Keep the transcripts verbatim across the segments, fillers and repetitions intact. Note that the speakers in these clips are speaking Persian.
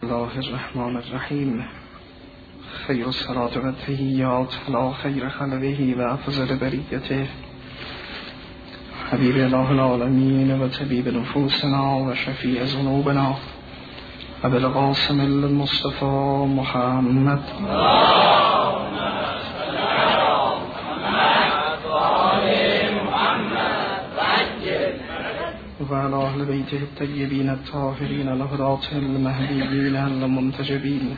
الله الرحمن الرحیم. خیر الصلاة و التحیات علی خیر خلقه و افضل بریته حبیب الله العالمین و طبیب نفوسنا و شفیع ذنوبنا ابو القاسم المصطفى محمد و علی اهل بیته الطیبین الطاهرین الهداة المهدیین المنتجبین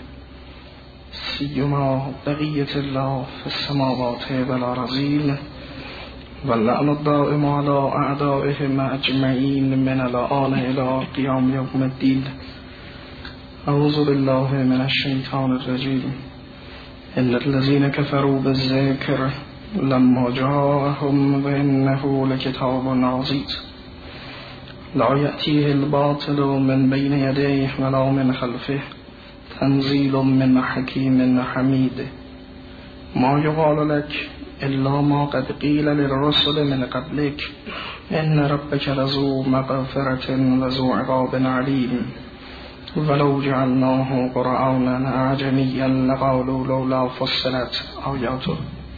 سیما بقیة الله في السماوات والأرضین واللعن الدائم على أعدائهم أجمعین من الآن إلى قیام یوم الدین. اعوذ بالله من الشیطان الرجیم. ان الذين كفروا بالذکر لما جاءهم وإنه لكتاب عزیز لا يأتيه الباطل من بين يديه ولا من خلفه تنزيل من حكيم حميد. ما يقال لك إلا ما قد قيل للرسل من قبلك إن ربك لذو مغفرة وذو عقاب عليم ولو جعلناه قرآنا أعجميا لقالوا لولا فصلت آياته.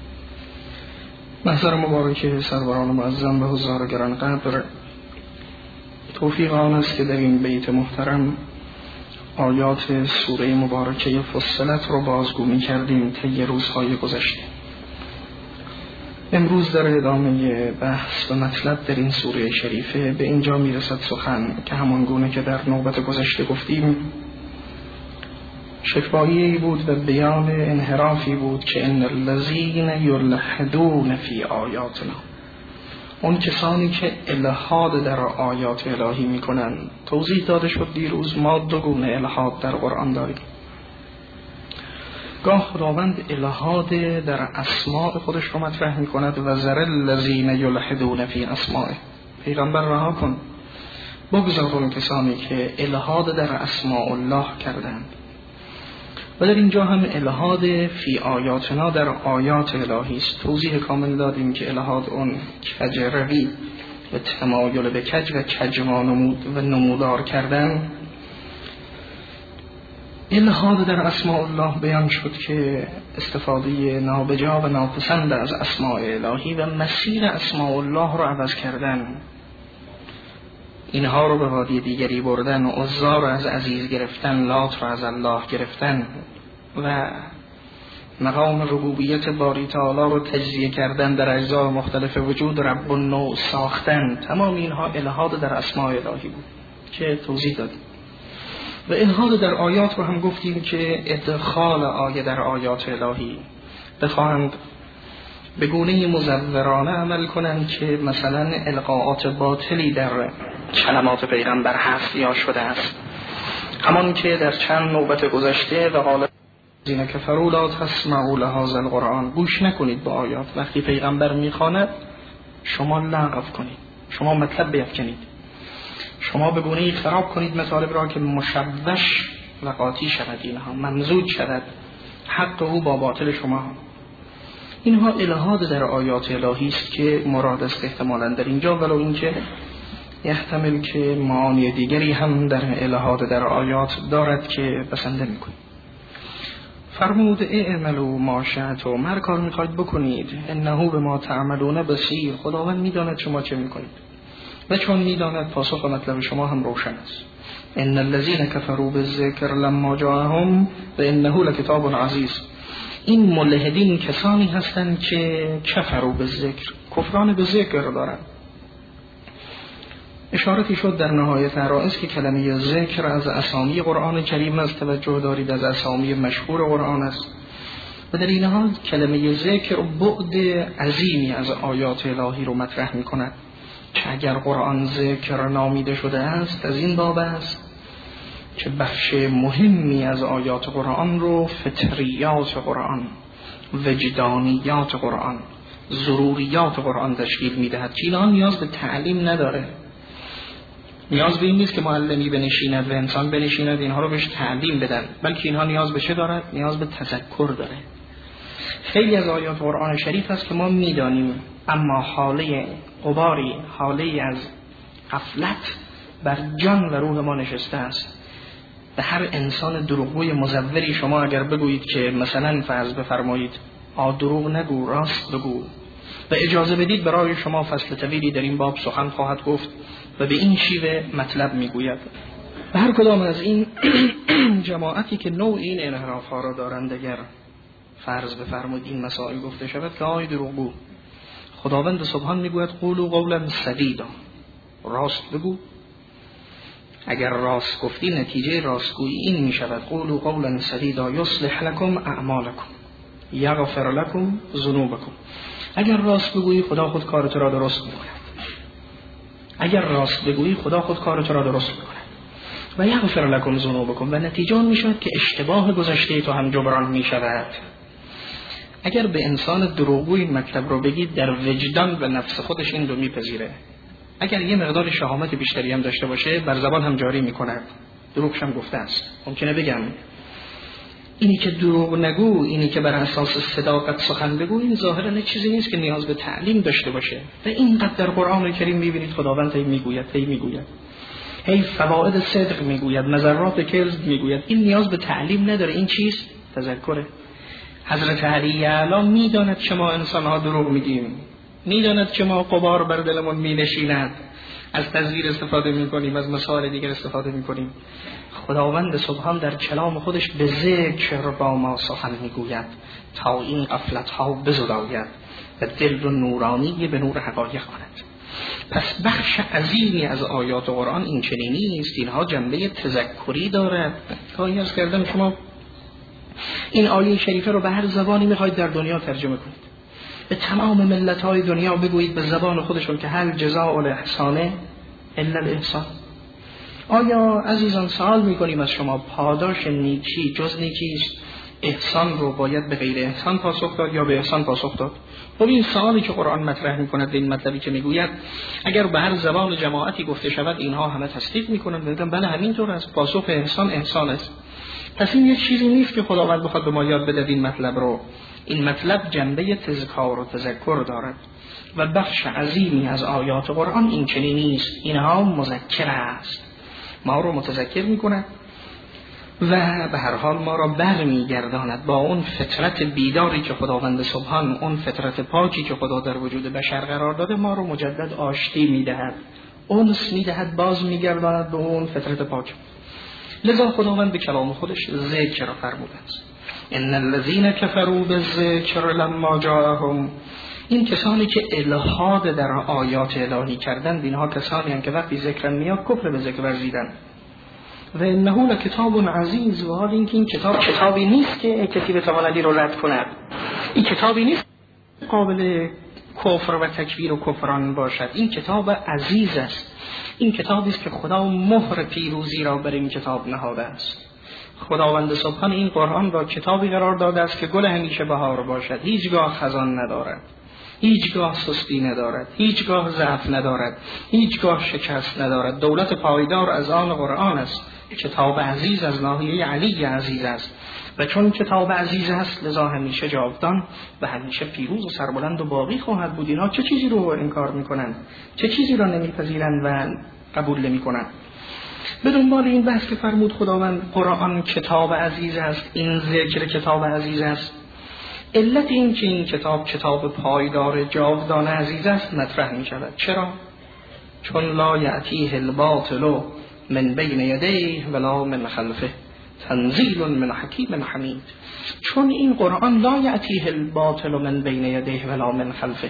محضر مبارک سروران معظم به حضار گرانقدر، توفیق آن است که در این بیت محترم آیات سوره مبارکه فصلت رو بازگو می کردیم طی روزهای گذشته. امروز در ادامه بحث و مطلب در این سوره شریفه به اینجا می رسد سخن که همان گونه که در نوبت گذشته گفتیم شکوایه‌ای بود و بیان انحرافی بود که ان الذین یلحدون فی آیاتنا، اون کسانی که الحاد در آیات الهی میکنن. توضیح داده شد دیروز ما دو گونه الحاد در قرآن داریم. گاه خداوند الحاد در اسماء خودش رو مطرح میکند و ذر الذین یلحدون فی اسمائه، پیغمبر رها کن، بگذار اون کسانی که الحاد در اسماء الله کردند. و در اینجا هم الحاد فی آیاتنا در آیات الهی است. توضیح کامل دادیم که الحاد اون کجروی و تمایل به کج و کجما نمود و نمودار کردن. الحاد در اسماء الله بیان شد که استفاده نابجا و ناپسند از اسماء الهی و مسیر اسماء الله رو عوض کردن، اینها رو به وادی دیگری بردن، عزا رو از عزیز گرفتن، لات رو از الله گرفتن و مقام ربوبیت باری تعالی رو تجزیه کردن، در اجزای مختلف وجود رب و نوع ساختن. تمام اینها الحاد در اسماء الهی بود که توضیح دادیم. و الحاد در آیات رو هم گفتیم که ادخال آیه در آیات الهی بخواهند به گونه مزورانه عمل کنند که مثلا القاءات باطلی در کلمات پیغمبر هست یا شده است، همان که در چند نوبت گذشته و قال الذین کفروا لا تسمعوا لهذا القرآن، گوش نکنید به آیات. وقتی پیغمبر میخواند شما لغو کنید، شما مطلب بیفکنید، شما به گونه‌ای خراب کنید مطالب را که مشوش و قاطی شود، اینها ممزوج شود حق او با باطل شما. اینها الحاد در آیات الهی است که مراد است احتمالاً در اینجا، ولو اینکه یحتمل که معانی دیگری هم در الحاد در آیات دارد که بسنده میکنید. فرمود اعملوا ما شئتم، هر کار میخواید بکنید، انه بما تعملون بصیر، خداوند میداند شما چه میکنید و چون میداند پاسخ و مطلب شما هم روشن است. ان الذين كفروا بالذکر لما جاءهم و انه لکتاب عزیز. این ملحدین کسانی هستند که کفروا بالذکر، کفران به ذکر دارند. اشارتی شد در نهایت عرائض که کلمه ذکر از اسامی قرآن کریم است، توجه دارید، از اسامی مشهور قرآن است و در این حال کلمه ذکر بعد عظیمی از آیات الهی رو مطرح می کند که اگر قرآن ذکر نامیده شده است از این باب است که بخش مهمی از آیات قرآن رو فطریات قرآن، وجدانیات قرآن، ضروریات قرآن تشکیل میدهد که اینها نیاز به تعلیم نداره. نیاز به این نیست که معلمی بنشیند و انسان بنشیند اینها رو بهش تعلیم بدن، بلکه اینها نیاز به چه دارد؟ نیاز به تذکر داره. خیلی از آیات قرآن شریف است که ما میدانیم اما حاله غباری، حاله از غفلت بر جان و روح ما نشسته است به هر انسان دروغگوی مزوری شما اگر بگویید که مثلا فرض بفرمایید آ دروغ نگو راست بگو و اجازه بدید برای شما فصل طویلی در این باب سخن خواهد گفت و به این شیوه مطلب میگوید. و هر کدام از این جماعتی که نوع این انحراف ها را دارند اگر فرض بفرمایید این مسائل گفته شود که آی دروغگو، خداوند سبحان میگوید قولوا قولا سدیدا، راست بگو. اگر راست گفتی نتیجه راستگویی این می شود قولوا قولا سدیدا یصلح لکم اعمالکم یغفر لکم ذنوبکم. اگر راست بگویی خدا خود کار تو را درست میکند. اگر راست بگویی خدا خود کار تو را درست میکند و یغفر لکم ذنوبکم، و نتیجه می شود که اشتباه گذشته تو هم جبران می شود. اگر به انسان دروغگوی مطلب رو بگید در وجدان و نفس خودش این رو میپذیره. اگر یه مقدار شهامت بیشتری هم داشته باشه بر زبان هم جاری میکند. دروغش هم گفته است. ممکنه بگم اینی که دروغ نگو، اینی که بر اساس صداقت سخن بگو، این ظاهرا نه چیزی نیست که نیاز به تعلیم داشته باشه. و اینقدر در قرآن کریم میبینید خداوند هی میگوید هی میگوید هی فواید صدق میگوید، نظرات کذب میگوید. این نیاز به تعلیم نداره. این چیز تذکره. حضرت علی اعلی میداند که ما انسان‌ها دروغ میگیم، میداند که ما غبار بر دلمون مینشیند، از تزویر استفاده میکنیم، از مسائل دیگر استفاده میکنیم. خداوند سبحان در کلام خودش به ذکر با ما سخن میگوید تا این غفلت ها بزداید و دل رو نورانی به نور حقایق کند. پس بخش عظیمی از آیات قرآن این چنین نیست، اینها جنبه تذکری دارد. گاهی از کردم شما این آیه شریفه رو به هر زبانی میخواید در دنیا ترجمه کنید، به تمام ملت‌های دنیا بگویید به زبان خودشون که هل جزاء الاحسان الا الاحسان. آیا عزیزان سوال میکنیم از شما پاداش نیکی جز نیکیست؟ احسان رو باید به غیر احسان پاسخ داد یا به احسان پاسخ داد؟ خب این سوالی که قرآن مطرح میکند، این مطلبی که میگوید اگر به هر زبان جماعتی گفته شود اینها همه تصدیق میکنند، میگن بله همینطور است، پاسخ احسان احسان است. پس این یک چیزی نیست که خداوند بخواد به ما یاد بده این مطلب رو. این مطلب جنبه تذکار و تذکر دارد و بخش عظیمی از آیات قرآن این چنین نیست. اینها مذکر است، ما رو متذکر میکند و به هر حال ما را برمیگرداند با اون فطرت بیداری که خداوند سبحان، اون فطرت پاکی که خدا در وجود بشر قرار داده، ما رو مجدد آشتی میدهد، انس میدهد، باز میگرداند به اون فطرت پاک. لذا خداوند به کلام خودش ذکر فرموده است. ان الذين كفروا بالذکر لما جاءهم، این کسانی که الحاد در آیات الهی کردند اینها کسانی هستند که وقتی ذکر میاد کفر به ذکر ورزیدند. و انه لکتاب عزیز، و حال اینکه این کتاب کتابی نیست که کسی بتواند رو رد کند. این کتابی نیست قابل کفر و تکفیر و کفران باشد. این کتاب عزیز است. این کتابی است که خدا مهر پیروزی را بر این کتاب نهاده است. خداوند سبحان این قرآن را کتابی قرار داده است که گل همیشه بهار باشد، هیچگاه خزان ندارد، هیچگاه سستی ندارد، هیچگاه ضعف ندارد، هیچگاه شکست ندارد. دولت پایدار از آن قرآن است. کتاب عزیز از ناحیه علی عزیز است و چون کتاب عزیز است لذا همیشه جاودان و همیشه پیروز و سربلند و باقی خواهد بود. اینها چه چیزی رو انکار میکنند؟ چه چیزی را نمیپذیرند و قبول نمیکنند؟ به دنبال این بحث که فرمود خداوند قرآن کتاب عزیز است، این ذکر کتاب عزیز است، علت این که این کتاب کتاب پایدار جاودان عزیز است مطرح می شود. چرا؟ چون لا یأتیه الباطل من بین یدیه ولا من خلفه تنزیل من حکیم حمید. چون این قرآن لا یأتیه الباطل من بین یدیه ولا من خلفه.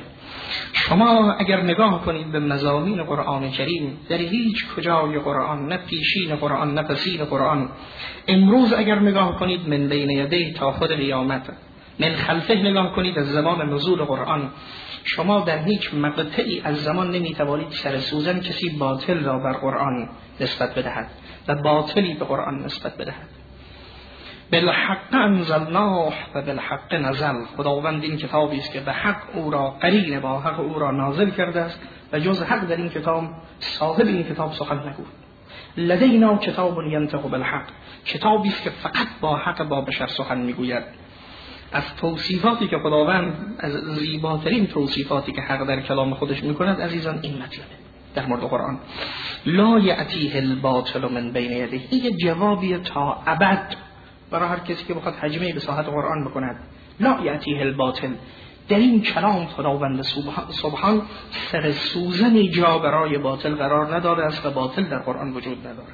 شما اگر نگاه کنید به مضامین قرآن کریم، در هیچ کجای قرآن، نه پیشین قرآن نه پسین قرآن، امروز اگر نگاه کنید من بین یدیه تا خود قیامت، من خلفه نگاه کنید از زمان نزول قرآن، شما در هیچ مقطعی از زمان نمیتوانید سر سوزن کسی باطل را بر قرآن نسبت بدهد و باطلی به قرآن نسبت بدهد. بالحق انزلناه و بالحق نزل. خداوند این کتابی است که به حق او را قرین با حق او را نازل کرده است و جز حق در این کتاب صاحب این کتاب سخن نگوید. لدینا کتاب ینطق بالحق، کتابی است که فقط با حق با بشر سخن میگوید. از توصیفاتی که خداوند، از زیباترین توصیفاتی که حق در کلام خودش میکند عزیزان این مطلبه. در مورد قرآن. لا یأتیه الباطل من بین یدیه، این یه جوابیه تا ابد برای هر کسی که بخواد هجمه به ساحت قرآن بکند. لا یأتیه الباطل، در این کلام خداوند سبحان سر سوزنی جا برای باطل قرار نداده است و باطل در قرآن وجود نداره.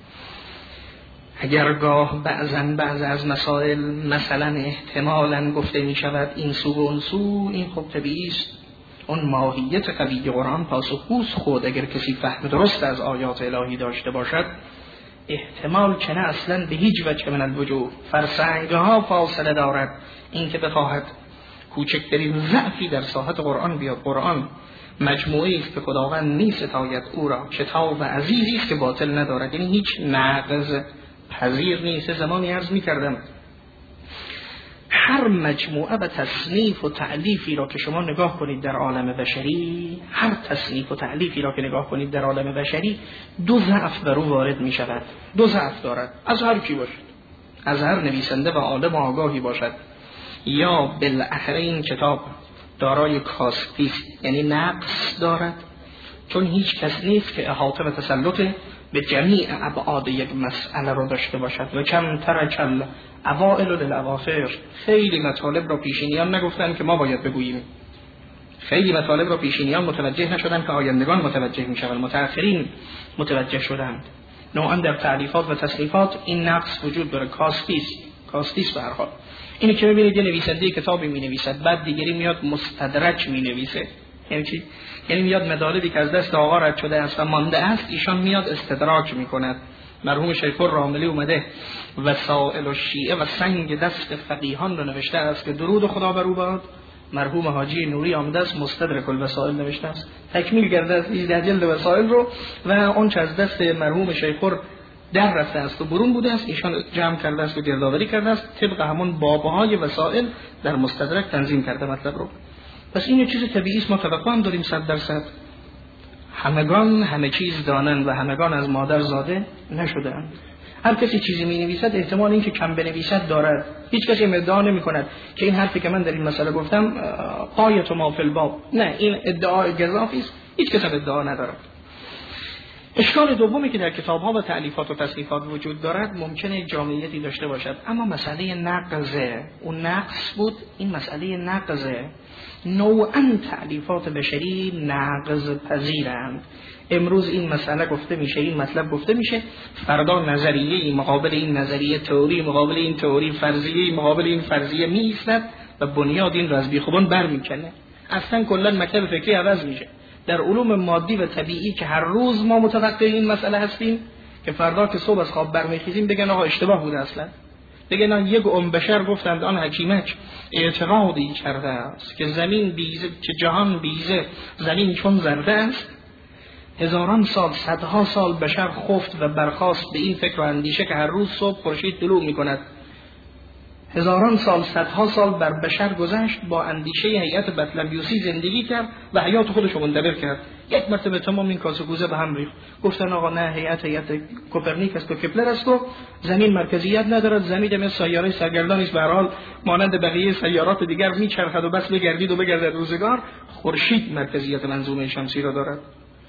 اگر گاه بعضن بعض از مسائل مثلا احتمالاً گفته می شود این سو و اون سو، این خب طبیعی است، اون ماهیت قوی قرآن پاسخگوست. خود اگر کسی فهم درست از آیات الهی داشته باشد احتمال که نه اصلا به هیچ وجه من الوجوه فرسنگها فاصله دارد این که بخواهد کوچکترین ضعفی در ساحت قرآن بیاد. قرآن مجموعه است که خداوند می‌ستاید او را، کتاب عزیزی است که باطل ندارد، یعنی هیچ ناقض پذیر نیست. زمانی عرض می‌کردم هر مجموعه و تصنیف و تألیفی را که شما نگاه کنید در عالم بشری، هر تصنیف و تألیفی را که نگاه کنید در عالم بشری، دو ضعف بر او وارد می شود. دو ضعف دارد، از هر کی باشد، از هر نویسنده و عالم آگاهی باشد. یا بالاخره این کتاب دارای کاستی است، یعنی نقص دارد، چون هیچ کس نیست که احاطه و تسلط به جمیع ابعاد یک مسئله رو داشته باشد. و کم ترکل اوائل للاواخر، خیلی مطالب را پیشینیان نگفتن که ما باید بگوییم، خیلی مطالب را پیشینیان متوجه نشدن که آیندگان متوجه میشوند، متأخرین متوجه شدند. نوعا در تعریفات و تصنیفات این نقص وجود داره، کاستیس کاستیس به هر حال. اینی که ببینید یه نویسنده کتابی مینویسد، بعد دیگری میاد مستدرک مینویسه، یعنی چی؟ یعنی میاد مطالبی که از دست آقا رد شده است و مانده است ایشان میاد استدراک میکند. مرحوم شیخ الراملی اومده وسائل الشیعه و سنگ دست فقیهان رو نوشته است که درود خدا بر او باد. مرحوم حاجی نوری آمده است مستدرک الوسائل نوشته است، تکمیل کرده است هجده جلد وسائل رو و اون چه از دست مرحوم شیخ در رفته است و برون بوده است ایشان جمع کرده است و گردآوری کرده است، طبق همون بابهای وسائل در مستدرک تنظیم کرده مطلب رو. پس این چیز طبیعی است، ما توقع هم داریم صد درصد. همگان همه چیز دانند و همگان از مادر زاده نشدند. هر کسی چیزی می نویسد احتمال این که کم بنویسد دارد. هیچ کسی ادعا نمی کند که این حرفی که من در این مسئله گفتم قایت ما فی الباب، نه، این ادعای گزافی است، هیچ کس ادعا ندارد. اشکال دومی که در کتاب‌ها و تألیفات و تصنیفات وجود دارد ممکنه جامعیتی داشته باشد، اما مسئله نقضه، اون نقص بود، این مسئله نقضه. نوعاً تألیفات بشری نقض پذیرند. امروز این مسئله گفته میشه، این مطلب گفته میشه، فردا نظریه مقابل این نظریه، تئوری مقابل این تئوری، فرضیه مقابل این فرضیه می‌ایستد و بنیاد این را از بیخوبان برمی‌کنه. اصلاً کلاً مکتب فکری عوض میشه. در علوم مادی و طبیعی که هر روز ما متوقع این مسئله هستیم که فردا که صبح از خواب برمیخیزیم بگن آقا اشتباه بوده، اصلا بگن یک ام بشر گفتند آن حکیمک اعتقادی کرده است که زمین بیزه، که جهان بیزه، زمین چون زرده است. هزاران سال، صدها سال بشر خفت و برخاست به این فکر و اندیشه که هر روز صبح خورشید طلوع میکند. هزاران سال، صدها سال بر بشر گذشت، با اندیشه هیئت بطلمیوسی زندگی کرد و حیات خودش رو منتبر کرد. یک مرتبه تمام این کاسه کوزه به هم ریخت. گفتن آقا نه، هیئت هیئت کوپرنیک است و کپلر است و زمین مرکزیت ندارد، زمین مثل سیاره سرگردانی است، به هر حال مانند بقیه سیارات دیگر میچرخد و بس بگردید و بگردد روزگار. خورشید مرکزیت منظومه شمسی را دارد.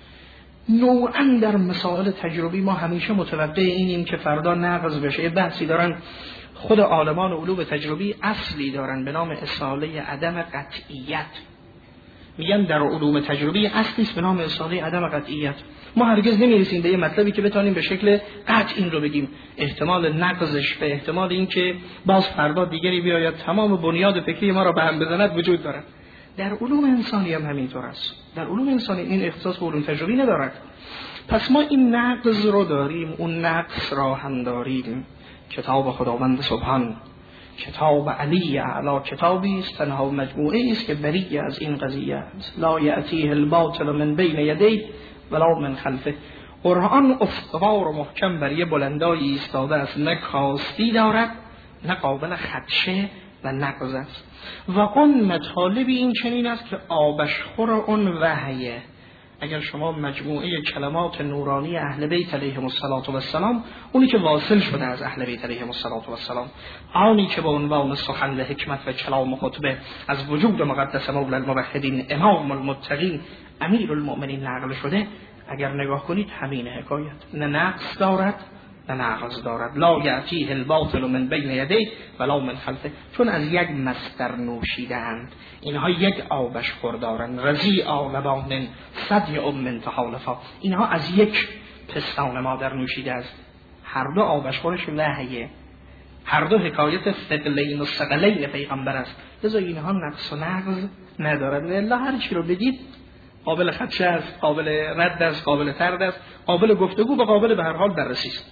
نوعاً در مسائل تجربی ما همیشه متوقع اینیم که فردا نقض بشه. بحثی دارن خود عالمان علوم تجربی، اصلی دارن به نام اصاله عدم قطعیت. میگن در علوم تجربی اصلی است به نام اصاله عدم قطعیت. ما هرگز نمیرسیم به یه مطلبی که بتونیم به شکل قطع این رو بگیم. احتمال نقضش به احتمال این که باز فردا دیگری بیاید تمام بنیاد فکری ما را به هم بزند وجود دارد. در علوم انسانی هم همینطور است. در علوم انسانی این اختصاص به علوم تجربی ندارد. پس ما این نقض رو داریم، اون نقص را هم داریم. کتاب خداوند سبحان، کتاب علی اعلی، کتابی است، تنها مجموعه است که بری از این قضیه است. لا یأتیه الباطل من بین یدیه ولا من خلفه. قرآن استوار و محکم بر یه بلندایی ایستاده است، نه کاستی دارد نه قابل خدشه و نقض است. و اون مطالبی این چنین است که آبشخور اون وحیه. اگر شما مجموعه کلمات نورانی اهل بیت علیهم السلام، اونی که واصل شده از اهل بیت علیهم السلام، آنی که با عنوان سخن و حکمت و کلام و خطبه از وجود مقدس مولا الموحدین امام المتقین امیر المؤمنین نقل شده، اگر نگاه کنید همین حکایت، نه نقص دارد نه نقص دارد. لا یأتیه الباطل من بین یدیه ولا من خلفه. چون از یک مصدر نوشیدند، اینها یک آبش خوردارند. رضیعا لبان صدی ام تحالفا، اینها از یک پستان مادر نوشیده است. هر دو آبش خورش وحیه، هر دو حکایت ثقلین و ثقلین پیغمبر است. لذا اینها نقص و نقض ندارد. والله هر چی رو بگید قابل خدشه است، قابل رد است، قابل طرد است، قابل گفتگو و قابل به هر حال بررسی است.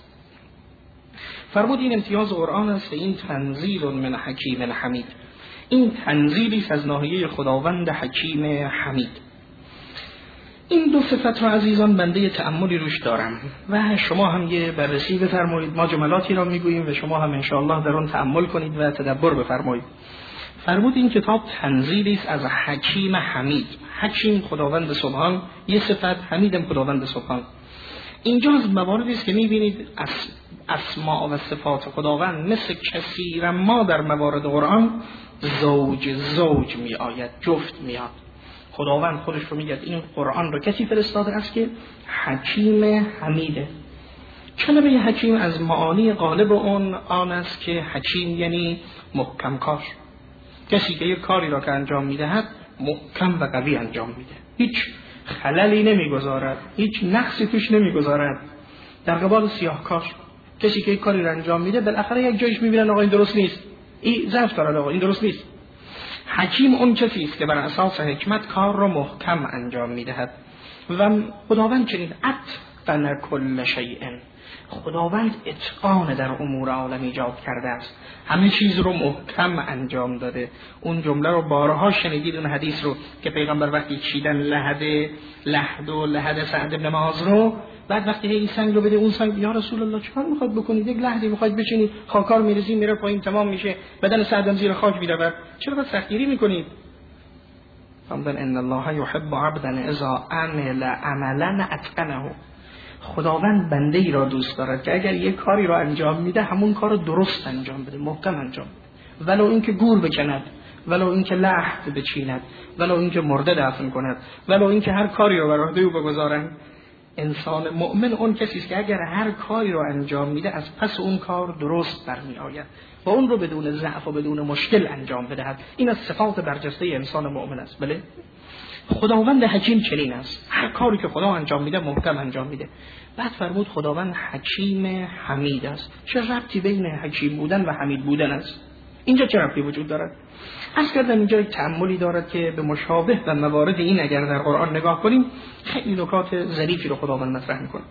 فرمود این امتیاز قرآن است. این تنزیل من حکیم حمید، این تنزیلی از ناحیه خداوند حکیم حمید. این دو صفت را عزیزان بنده تأملی روش دارم و شما هم یه بررسی بفرمایید. ما جملاتی را میگوییم و شما هم انشاءالله در آن تأمل کنید و تدبر بفرمایید. فرمود این کتاب تنزیلی است از حکیم حمید. حکیم خداوند سبحان یه صفت، حمیدم خداوند سبحان. اینجا از مواردی است که می‌بینید اس اسماء و صفات خداوند مثل کثیر ما در موارد قرآن زوج زوج می آید، جفت میاد. خداوند خودش رو میگه این قرآن رو کسی فرستاده است که حکیم حمیده. کلمه حکیم از معانی غالب اون آن است که حکیم یعنی محکم کار، کسی که یک کاری را که انجام میدهد محکم و قوی انجام میده، هیچ خللی نمیگذارد، هیچ نقصی توش نمیگذارد. در قبال سیاهکار، کسی که یک کاری را انجام میده بالاخره یک جایش میبینن آقا این درست نیست، این ضعف داره، آقا این درست نیست. حکیم اون کسی است که بر اساس حکمت کار را محکم انجام میدهد. و خداوند چنین اتقن کل شیء، خداوند اتقان در امور عالم ایجاد کرده است، همه چیز رو محکم انجام داده. اون جمله رو بارها شنیدید، اون حدیث رو که پیغمبر وقتی چیدن لحد لحد و لحد سعد بن معاذ رو، بعد وقتی این سنگ رو بده اون سنگ، یا رسول الله چیکار میخواد بکنید؟ یک لحدی میخواد بچینید، خاکار میریزید میره پایین تمام میشه، بدن سعد زیر خاک میره، چرا باید سختگیری میکنید؟ فرمودن ان الله یحب عبدا اذا عمل عملا اتقنه. خداوند بنده ای را دوست دارد که اگر یک کاری را انجام میده همون کار رو درست انجام بده، محکم انجام بده، ولو اینکه گور بکند، ولو اینکه لحد بچیند، ولو اینکه مرده دفن کند، ولو اینکه هر کاری را بر عهده او بگذارند. انسان مؤمن اون کسی است که اگر هر کاری را انجام میده از پس اون کار درست برمی آید و اون رو بدون ضعف و بدون مشکل انجام بدهد. این از صفات برجسته انسان مؤمن است. بله، خداوند حکیم چنین است، هر کاری که خدا انجام میده محکم انجام میده. بعد فرمود خداوند حکیم حمید است. چه ربطی بین حکیم بودن و حمید بودن است؟ اینجا چه ربطی وجود دارد؟ از کردم اینجا یک تأملی دارد که به مشابه و موارد این اگر در قرآن نگاه کنیم خیلی نکات ظریفی رو خداوند مطرح میکنه.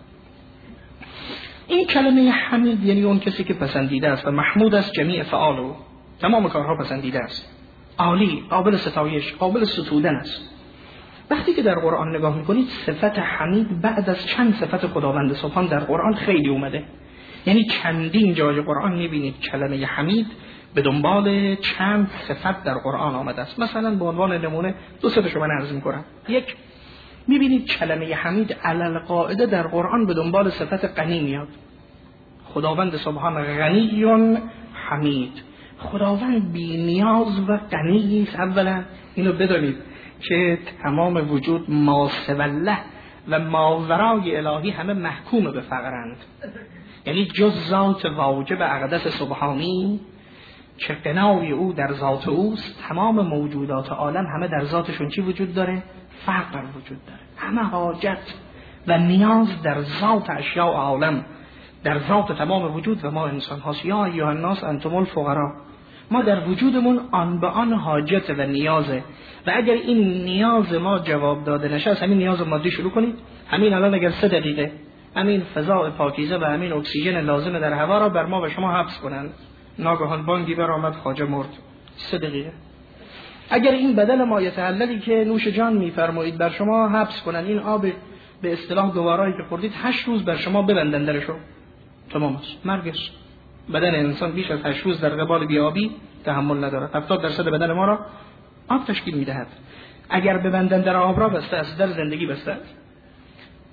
این کلمه حمید یعنی اون کسی که پسندیده است و محمود است، جمیع فعال او، تمام کارها پسندیده است، عالی، قابل ستایش، قابل ستودن است. وقتی که در قرآن نگاه میکنید صفت حمید بعد از چند صفت خداوند سبحان در قرآن خیلی اومده، یعنی چندین جای قرآن میبینید کلمه حمید به دنبال چند صفت در قرآن آمده است. مثلا به عنوان نمونه دو صفتشو من عرض میکنم. یک، میبینید کلمه حمید علل قاعده در قرآن به دنبال صفت غنی میاد. خداوند سبحان غنی حمید، خداوند بی نیاز و غنی است. اولا اینو بدانید که تمام وجود ما سوله و ماورای الهی همه محکوم به فقرند، یعنی جز ذات واجب اقدس سبحانی که قنای او در ذات اوست، تمام موجودات عالم همه در ذاتشون چی وجود داره؟ فقر وجود داره. همه حاجت و نیاز در ذات اشیاء عالم، در ذات تمام وجود و ما انسان هاست. یا ایها الناس انتم الفقراء، ما در وجودمون آن به آن حاجت و نیازه و اگر این نیاز ما جواب داده نشه از همین نیاز مادی شروع کنید. همین الان اگر سه دقیقه همین فضاء پاکیزه و همین اکسیژن لازم در هوا را بر ما و شما حبس کنند، ناگهان بانگی برآمد خواجه مرد، سه دقیقه. اگر این بدل ما یتحللی که نوش جان میفرمایید بر شما حبس کنند، این آب به اصطلاح دوبارایی که خوردید هشت روز بر شما ببندن درشو، تمام است، مرگ است. بدن انسان بیش از هشت روز در قبال بیابی تحمل ندارد. هفتاد درصد بدن ما را آب تشکیل میدهد. اگر ببندن در آب را بسته است، در زندگی بسته است.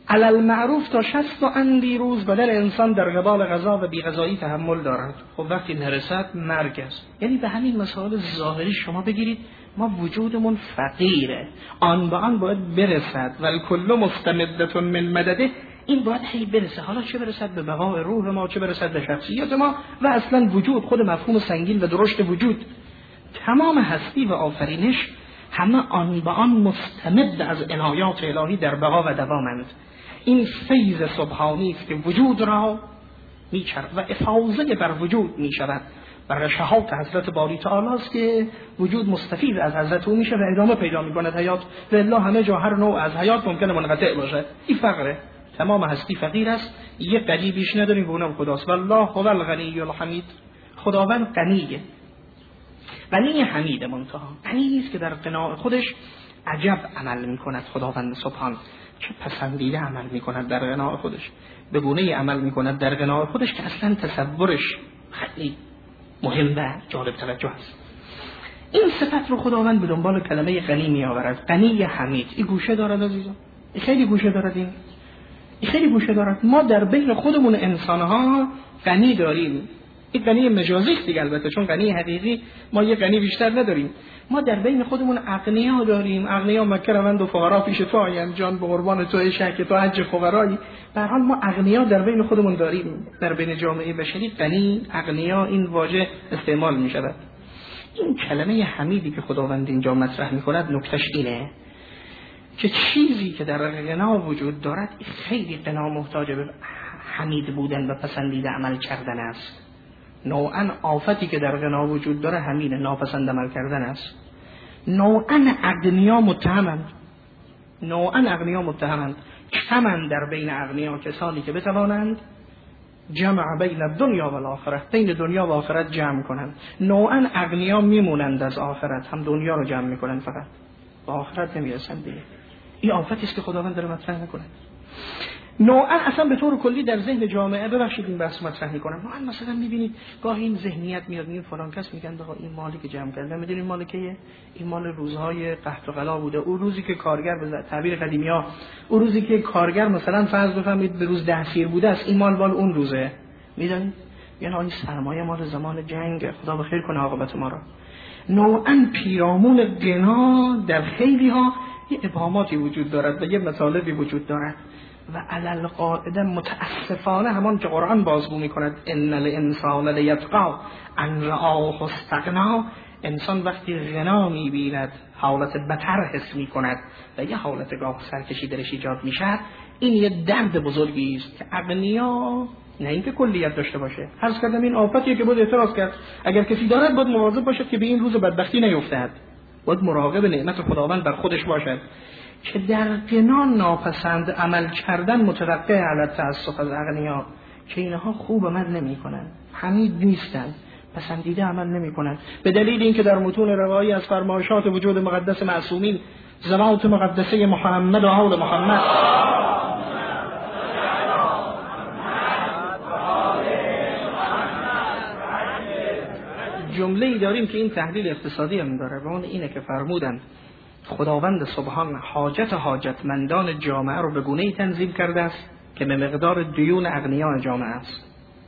علل معروف تا شصت و اندی روز بدن انسان در قبال غذا و بی‌غذایی تحمل دارد. خب وقتی نرسد مرگ است. یعنی به همین مسائل ظاهری شما بگیرید ما وجودمون فقیره، آن به آن باید برسد و الکل مستمدة من مدده، این باید هی برسه. حالا چه برسد به بقای روح ما، چه برسد به شخصیت ما و اصلا وجود، خود مفهوم سنگین و درشت وجود، تمام هستی و آفرینش همه آن به آن مستمد از عنایات الهی در بقا و دوامند. این فیض سبحانی است که وجود را میچرد و افاضه بر وجود میشود. و رشحات حضرت باری تعالی است که وجود مستفید از حضرت او میشه و ادامه پیدا میکند حیات. و الا همه جا هر نوع از حیات ممکنه منقطع باشه. این فقره، تمام هستی فقیر است، یک قریبیش نداریم و اونم خداست. والله هو الغنی الحمید، خداوند غنیه، غنی حمید. منتها غنی نیست که در قناع خودش عجب عمل میکند. خداوند سبحان چه پسندیده عمل میکند در قناع خودش، به گونه‌ای عمل میکند در قناع خودش که اصلا تصورش خیلی مهم و جالب توجه است. این صفت رو خداوند به دنبال کلمه غنی می آورد. غنی حمید. این گوشه دارد عزیزان، این خیلی گوشه دارد، این این خیلی گوشه دارد. ما در بین خودمون انسان‌ها غنی داریم. این غنی مجازی است دیگه، البته چون غنی حقیقی ما یه غنی بیشتر نداریم. ما در بین خودمون اغنیا داریم. اغنیا مکه روند و فقرا پیش تو آیند، جان به قربان تو شک تو حج فقرایی. به هر حال ما اغنیا در بین خودمون داریم. در بین جامعه بشری غنی، اغنیا این واژه استعمال می شود. این کلمه حمیدی که خداوند اینجا مطرح می کند نکتهش اینه که چیزی که در غنا وجود دارد خیلی غنا محتاج به حمید بودن و پسندیده عمل کردن است. نوعاً آفتی که در غنا وجود داره همین ناپسند عمل کردن است. نوعاً اغنیا متهمند، نوعاً اغنیا متهمند. کمند در بین اغنیا کسانی که بتوانند جمع بین دنیا و آخرت، بین دنیا و آخرت جمع کنند. نوعاً اغنیا میمونند از آخرت، هم دنیا رو جمع میکنند فقط و آخرت نمیرسند دیگه. این آفتی است که خداوند داره مطرح میکنه. نوعا اصلا به طور کلی در ذهن جامعه، ببخشید این بحث مطرح میکنم، نوعا مثلا میبینید گاهی این ذهنیت میاد، میگن فلان کس میگن آقا این مالی که جمع کرده، میدونید مال کیه؟ این مال روزهای قحط و غلا بوده. اون روزی که کارگر به تعبیر قدیمی‌ها، اون روزی که کارگر مثلا فرض بفهمید به روز ده سیر بوده است، این مال مال اون روزه. میدونید یعنی این سرمایه مال زمان جنگ، خدا بخیر کنه عاقبت ما را. نوعا پیرامون غنا در خیلی ها یه ابهاماتی وجود دارد و یه مطالبی وجود دارد و علل قاعده متاسفانه همان که قرآن بازگو میکند ان الانسان لیطغی ان رآه استغنا، انسان وقتی غنا میبیند حالت بتر حس میکند و یه حالت گاه سرکشی درش ایجاد میشد. این یه درد بزرگی است که اغنیا نه اینکه کلیت داشته باشه. عرض کردم این آفتیه که بود اعتراض کرد. اگر کسی دارد باید مواظب باشد که به این روز بدبختی نیفتد، باید مراقب نعمت خداوند بر خودش باشد که در غنا ناپسند عمل کردن متوقع علی تأسف از اغنیا که اینها خوب عمل نمی کنند، حمید نیستند، پسندیده عمل نمی کنند، به دلیل اینکه در متون روایی از فرمایشات وجود مقدس معصومین، ذوات مقدسه محمد و آل محمد جمله‌ای داریم که این تحلیل اقتصادی هم داره و اون اینه که فرمودند خداوند سبحان حاجت حاجتمندان جامعه رو به گونه‌ای تنظیم کرده است که به مقدار دیون اغنیاء جامعه است.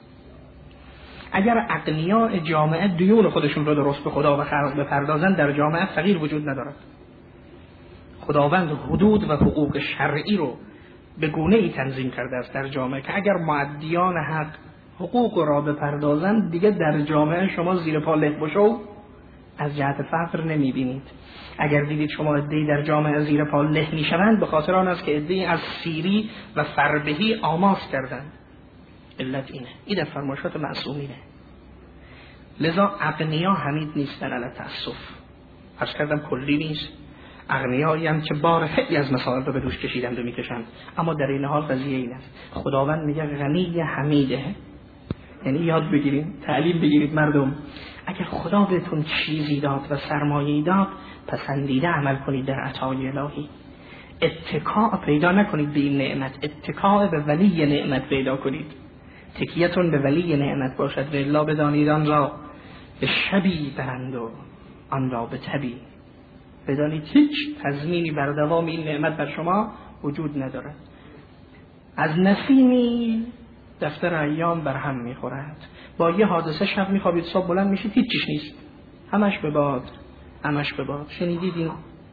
اگر اغنیاء جامعه دیون خودشون رو درست به خدا و خلق بپردازن، در جامعه فقیر وجود ندارد. خداوند حدود و حقوق شرعی رو به گونه‌ای تنظیم کرده است در جامعه که اگر معدیان حق حقوق را بپردازند دیگه در جامعه شما زیر پا له بشو از جهت فقر نمیبینید. اگر دیدید شما عده‌ای در جامعه زیر پا له میشوند به خاطر آن است که عده‌ای از سیری و فربهی آماس کردند. علت اینه، این در فرمایشات معصومینه. لذا اغنیا حمید نیستن علی تأسف. عرض کردم کلی نیست، اغنیایی هم که بار خیلی از مسائل رو به دوش کشیدند و میکشند، اما در این حال قضیه این است خداوند میگه غنی حمیده. یعنی یاد بگیرید، تعلیم بگیرید مردم، اگر خدا بهتون چیزی داد و سرمایه‌ای داد پسندیده عمل کنید در عطای الهی. اتکاء پیدا نکنید به این نعمت، اتکاء به ولی نعمت پیدا کنید. تکیه‌تون به ولی نعمت باشد و الا بدانید آن را به شبی برند و آن را به تبی. بدانید هیچ تضمینی بر دوام این نعمت بر شما وجود ندارد. از نسیمی دفتر ایام بر هم میخورد. با یه حادثه شب میخوابید، صبح بلند میشید هیچ چیش نیست، همش به باد، همش به باد. شنیدید این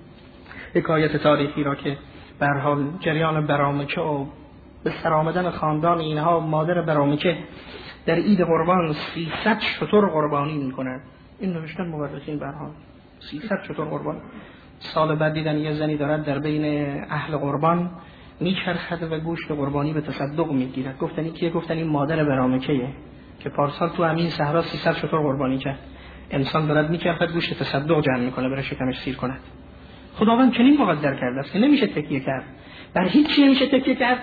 حکایت تاریخی را که به هر حال جریان برامکه و به سر آمدن خاندان اینها، مادر برامکه در عید قربان سیصد شتر قربانی میکند. این نوشتن مورخین به هر حال سیصد شتر قربان. سال بعد دیدن یه زنی دارد در بین اهل قربان میچرخد و گوشت قربانی به تصدق میگیرد. گفتن این کیه؟ گفتن این مادر برامکه‌ایه که پارسال تو همین صحرا سیصد شتر قربانی کرد. انسان دارد میچرخد گوشت تصدق جمع میکنه برای شکمش سیر کند. خداوند چنین مقدر کرده است که نمیشه تکیه کرد، بر هیچ چیزی نمیشه تکیه کرد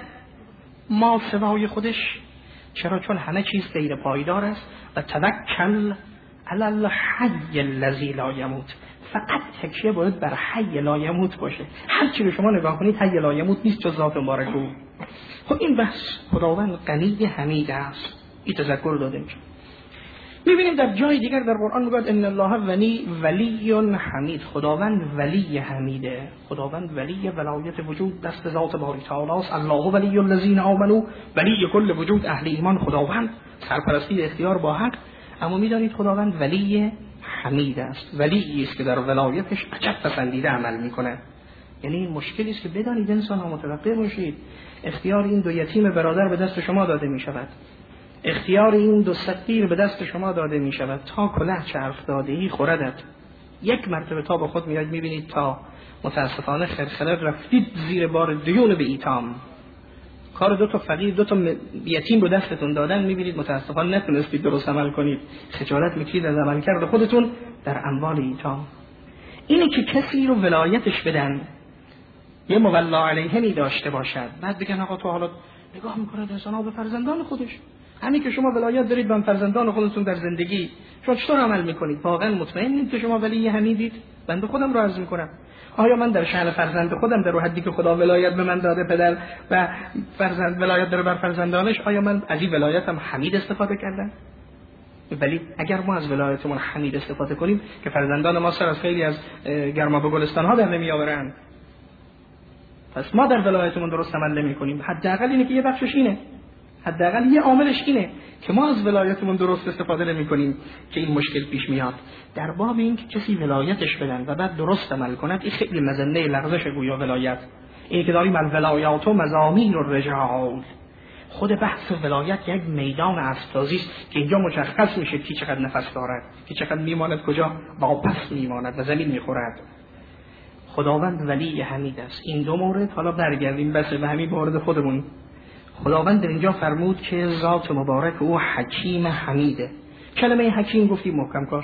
ما سوای خودش. چرا؟ چون همه چیز غیر پایدار است. و توکل علی الحی الذی لا یموت، فقط تکیه باید بر حی لا یموت باشه. هر چی رو شما نگاه کنید حی لا یموت نیست جز ذات مبارک او. خب این بحث خداوند غنی حمید است، این تذکر داده میشه. میبینیم در جای دیگر در قرآن میگه ان الله ولی ولی حمید، خداوند ولی حمیده. خداوند ولی ولایت وجود دست ذات باری تعالی است. الله ولی الذین آمنوا، ولی کل وجود اهل ایمان خداوند، سرپرستی اختیار با حق. اما میدانید خداوند ولی حمید است، ولی است که در ولایتش عجب پسندیده عمل میکنه. یعنی این مشکلی است که بدانید انسان ها متوقع باشید اختیار این دو یتیم برادر به دست شما داده می شود، اختیار این دو سفیر به دست شما داده می شود تا کلاه چرخ دادهی خوردت. یک مرتبه تا با خود میاد میبینید تا متاسفانه خرخره رفتید زیر بار دیون به ایتام. کار دو تا فقیر دو تا یتیم رو دستتون دادن، میبینید متاسفانه نتونستید درست عمل کنید، خجالت میکشید از عمل کرده خودتون در اموال ایتام. اینه که کسی رو ولایتش بدن، یه مولا علیه می داشته باشد، بعد بگن آقا تو حالا نگاه میکنه انسان ها به فرزندان خودش، همین که شما ولایت دارید به فرزندان خودتون در زندگی، شما چطور عمل میکنید؟ واقعا مطمئنید که شما ولی حمیدید؟ بنده خودم رو عرض میکنم، آیا من در شأن فرزند خودم در حدی که خدا ولایت به من داده پدر و فرزند ولایت داره بر فرزندانش، آیا من از این ولایتم حمید استفاده کردم؟ ولی اگر ما از ولایتمون حمید استفاده کنیم که فرزندان ما سر از خیلی از گرما به گلستان ها در نمی آورند، پس ما در ولایتمون درست عمل نمی کنیم. حداقل اینه که یه بخشش اینه، حداقل یه عاملش اینه که ما از ولایتمون درست استفاده نمی کنیم که این مشکل پیش میاد. در باب این که کسی ولایتش بدن و بعد درست عمل کند، این خیلی مزنه لغزش گویا ولایت. این که داریم الولایات و مزامیر الرجال، خود بحث ولایت یک میدان اساسی است که اینجا مشخص میشه کی چقدر نفس دارد، کی چقدر میماند، کجا واپس میماند و زمین میخورد. خداوند ولی حمید است. این دو مورد حالا برگردیم بس به همین مورد خودمون. خداوند در اینجا فرمود که ذات مبارک او حکیم حمیده. کلمه حکیم گفتیم محکم کار.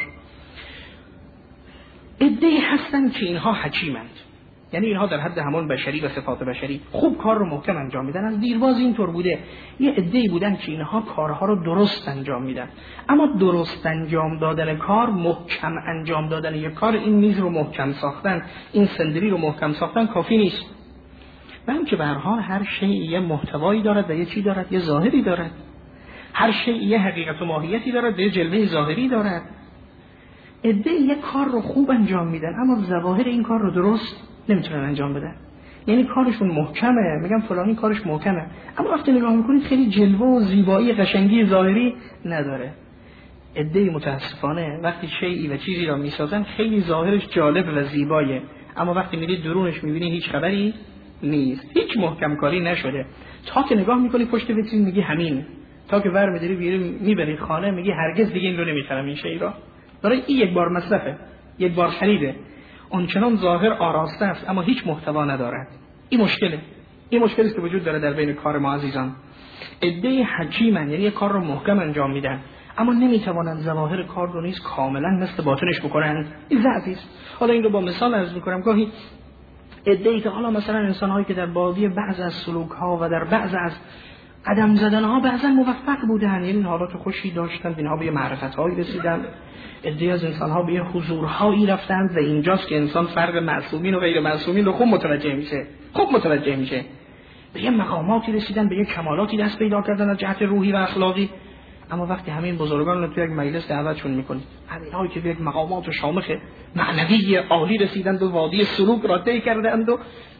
عده‌ای هستن که اینها حکیمند، یعنی اینها در حد همون بشری و صفات بشری خوب کار رو محکم انجام میدن. از دیرباز اینطور بوده، یه عده‌ای بودن که اینها کارها رو درست انجام میدن، اما درست انجام دادن کار، محکم انجام دادن یک کار، این میز رو محکم ساختن، این صندلی رو محکم ساختن کافی نیست. بلکه به هر حال هر شی یه محتوایی دارد و یه چی دارد، یه ظاهری دارد. هر شی یه حقیقت و ماهیتی دارد و یه جلوه ظاهری دارد. عده‌ای یک کار رو خوب انجام میدن اما ظواهر این کار رو درست نمیتونن انجام بدن. یعنی کارشون محکمه، میگم فلانی کارش محکمه، اما وقتی نگاه میکنید خیلی جلوه و زیبایی قشنگی ظاهری نداره. عده‌ای متاسفانه وقتی شیئی و چیزی را میسازن خیلی ظاهرش جالب و زیبایه، اما وقتی میرید درونش میبینی هیچ خبری نیست، هیچ محکم کاری نشده. تا که نگاه میکنی پشت ویترین میگی همین، تا که ور میداری میبری خانه میگی هرگز دیگه این رو نمیخرم، این شی را داره این یک بار مصرفه، یک بار خریده، اونچنان ظاهر آراسته است اما هیچ محتوا ندارد. این مشکله، این مشکلی است که وجود داره در بین کار ما عزیزان. عده‌ای حکیمن، یعنی یک کار رو محکم انجام میدن اما نمیتوانند ظواهر کار رو نیز کاملا مثل باطنش بکنند. این ضعفی است. حالا این رو با مثال عرض میکنم. گاهی عده‌ای که حالا مثلا انسان‌هایی که در بازی بعض از سلوک‌ها و در بعض از قدم زدن‌ها بعضا موفق بودن، یعنی حالات خوشی داشتن، اینها به معرفت‌هایی رسیدن، عده‌ای از انسان‌ها به حضورهایی رفتند و اینجاست که انسان فرق معصومین و غیر معصومین رو خوب متوجه میشه، خوب متوجه میشه. به یه مقاماتی رسیدن، به یه کمالاتی دست پیدا کردن از جهت روحی و اخلاقی، اما وقتی همین بزرگان رو توی یک مجلس دعوتشون میکنید، همین‌هایی که به یک مقامات و شامخ معنوی عالی رسیدند و وادی سلوک را طی کردند و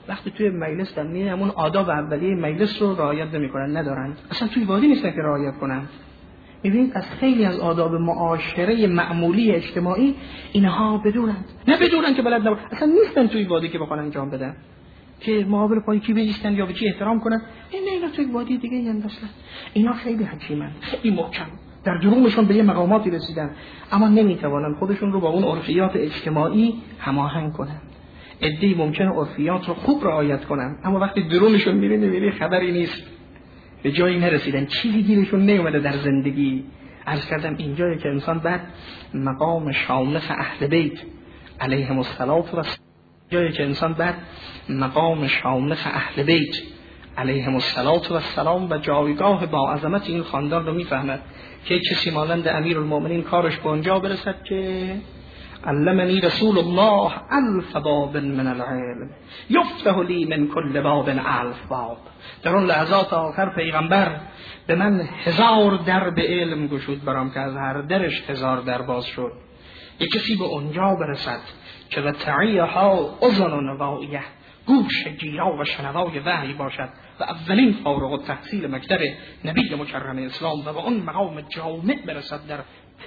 وقتی توی مجلس در میان همون آداب اولیه مجلس رو رعایت نمی‌کنن، ندارن، اصلا توی وادی نیستن که رعایت کنن. می‌بینید از خیلی از آداب معاشره معمولی اجتماعی اینها بدونن، نه بدونن که بلد نباشن، اصلا نیستن توی وادی که بخوان انجام بدن، که مقابل پای کی بایستن یا به کی احترام کنن. این نه، اینا توی وادی دیگه این اصلا اینا خیلی حکیمن، خیلی محکم، در درومشون به یه مقاماتی رسیدن، اما نمیتوانن خودشون رو با اون عرفیات اجتماعی هماهنگ کنن. عده‌ای ممکنه عرفیات رو خوب رعایت کنن، اما وقتی درونشون میره میبینی خبری نیست، به جایی نرسیدن، چیزی گیرشون نیومده در زندگی. عرض کردم اینجایی که انسان بعد مقام شامخ اهل بیت علیهم السلام و جایی که انسان بعد مقام شامخ اهل بیت علیهم السلام و جایگاه با عظمت این خاندان رو میفهمد که کسی مانند امیرالمومنین کارش به اونجا برسد که علمنی رسول الله الف باب من العلم یفتح لی من کل باب الف باب. در اون لحظات آخر پیغمبر به من هزار در به علم گشود برام که از هر درش هزار در باز شد. یک کسی به اونجا برسد که و تعیها اذن واعیه، گوش گیرا و شنوای وحی باشد و اولین فارغ التحصیل مکتب نبی مکرم اسلام و به اون مقام جامع برسد در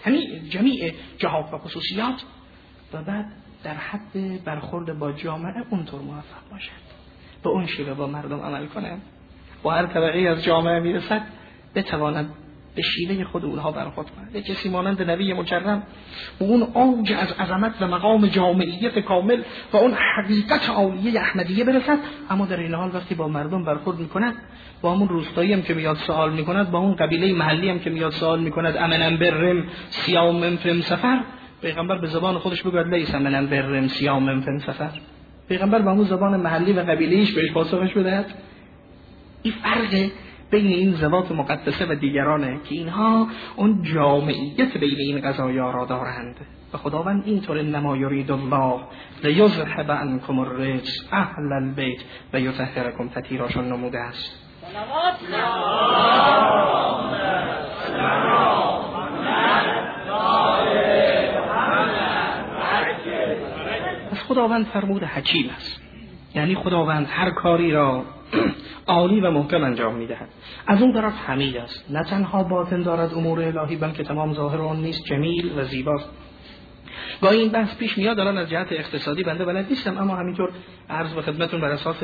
جمیع جهات و خصوصیات و بعد در حد برخورد با جامعه اونطور موفق باشد، به اون شیوه با مردم عمل کنه، با هر طبقه از جامعه میرسد بتواند به شیوه خود اونها برخورد کنه. یک کسی مانند نبی مکرم و اون اوج از عظمت و مقام جامعیت کامل و اون حقیقت عالیه احمدیه برسد، اما در این حال وقتی با مردم برخورد میکند، با همون روستایی هم که میاد سوال میکند، با اون قبیله محلی هم که میاد سوال میکند امنن برم سیام من فم سفر، پیغمبر به زبان خودش بگوید لیس امنن برم سیام من فم سفر، پیغمبر با همون زبان محلی و قبیله‌ایش بهش پاسخش بدهد. این فرق بین این ذوات مقدسه و دیگرانه که اینها اون جامعیت بین این قضایا را دارند و خداوند اینطور انما یرید الله لیذهب عنکم الرجس اهل البیت و یطهرکم تطهیراشون نموده است. از خداوند فرمود حکیم است، یعنی خداوند هر کاری را عالی و محکم انجام میدهد. از اون طرف حمید است، نه تنها باطن دارد امور الهی بلکه تمام ظاهر آن نیست جمیل و زیباست. با این بحث پیش میاد الان از جهت اقتصادی بنده بلد نیستم، اما همینطور عرض به خدمتتون بر اساس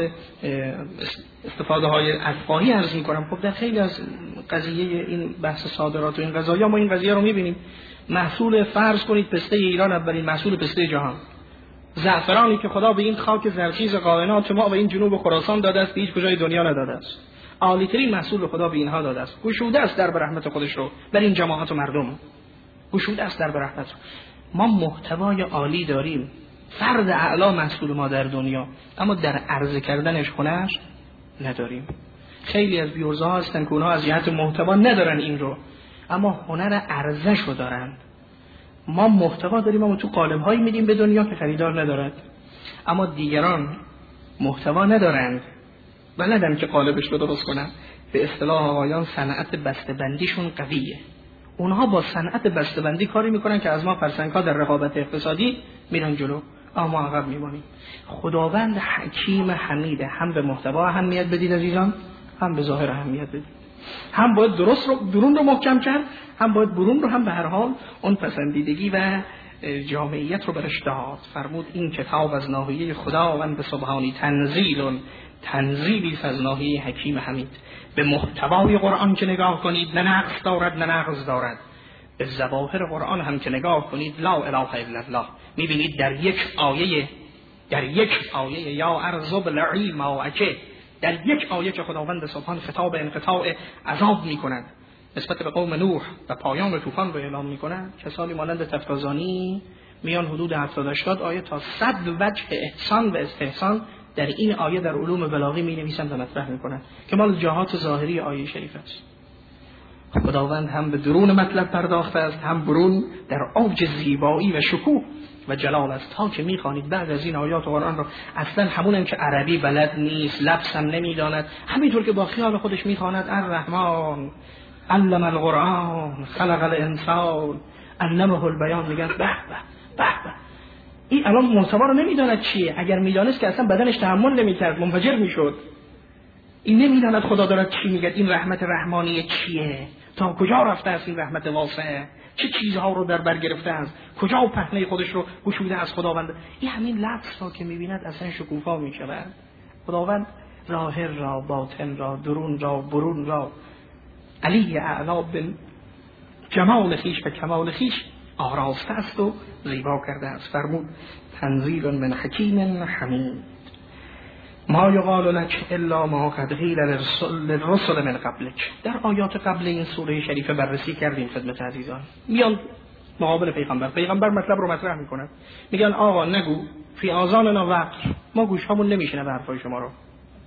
استفاده های افقاهی عرض میکنم. خب در خیلی از قضیه این بحث صادرات و این قضایا ما این قضیه رو میبینیم. محصول فرض کنید پسته ایران اولین محصول پسته جهان، زعفرانی که خدا به این خاک زرخیز کائنات ما و این جنوب خراسان داده است، هیچ کجای دنیا نداده است. عالی ترین محصول رو خدا به اینها داده است. گشوده است در رحمت خودش رو بر این جماعت و مردم، گشوده است در رحمت. ما محتوای عالی داریم، فرد اعلا محصول ما در دنیا، اما در عرضه کردنش هنر نداریم. خیلی از بیورزها هستن که اونها از جهت محتوا ندارن این رو، اما هنر عرضه‌ش رو دارن. ما محتوا داریم اما تو قالب‌هایی میدیم به دنیا که خریدار ندارد، اما دیگران محتوا ندارند و ندارن که قالبش رو درست کنن. به اصطلاح آقایان صنعت بسته‌بندیشون قویه. اونها با صنعت بسته‌بندی کاری میکنن که از ما فرسنگ‌ها در رقابت اقتصادی میرن جلو، اما عقب میمونیم. خداوند حکیم حمیده، هم به محتوا اهمیت بدید عزیزان، هم به ظاهر اهمیت بدید. هم باید درست رو درون رو محکم کرد، هم باید برون رو هم به هر حال اون پسندیدگی و جامعیت رو برش داد. فرمود این کتاب از ناحیه خداوند سبحانی تنزیل تنزیلی از ناحیه حکیم حمید. به محتوای قرآن که نگاه کنید نه نقص دارد نه نقص دارد، به ظواهر قرآن هم که نگاه کنید لا اله الا الله، میبینید در یک آیه در یک آیه یا ارزب العلم و اکه، در یک آیه که خداوند سبحان خطاب انقطاع عذاب میکند نسبت به قوم نوح و پایان طوفان رو اعلام میکند. کسانی مانند تفتازانی میان حدود هفتاد هشتاد آیه تا صد وجه احسان و استحسان در این آیه در علوم بلاغی می نویسند و مطرح میکنند که مال جهات ظاهری آیه شریف است. خداوند هم به درون مطلب پرداخته است، هم برون در اوج زیبایی و شکوه و جلال است. تا که میخوانید بعد از این آیات قرآن رو اصلا همونم که عربی بلد نیست، لفظ هم نمیداند، همینطور که با خیال خودش میخواند الرحمن علم القرآن خلق الانسان علمه البیان، میگن به به به به. این الان محتوا رو نمیداند چیه. اگر میدانست که اصلا بدنش تحمل نمیکرد، منفجر میشد. این نمیداند خدا دارد چی میگه، این رحمت رحمانی چیه، تا کجا رفته است این رحمت واسعه، چه چیزها رو در بر گرفته است، کجا پهنه خودش رو گشوده از خداوند. این همین لفظ را که میبیند اصلا شکوفا میشود. خداوند ظاهر را، باطن را، درون را، برون را، علی اعلا بن جمال خویش و کمال خویش آراسته است و زیبا کرده است. فرمود تنزیل من حکیم حمید ما یقال لک الا ما قد قیل للرسل من قبلک. در آیات قبل این سوره شریفه بررسی کردیم خدمت عزیزان. میان مقابل پیغمبر، پیغمبر مطلب رو مطرح میکنن، میگن آقا نگو فی آذاننا وقر، ما گوشهامون نمیشنه به حرفای شما رو.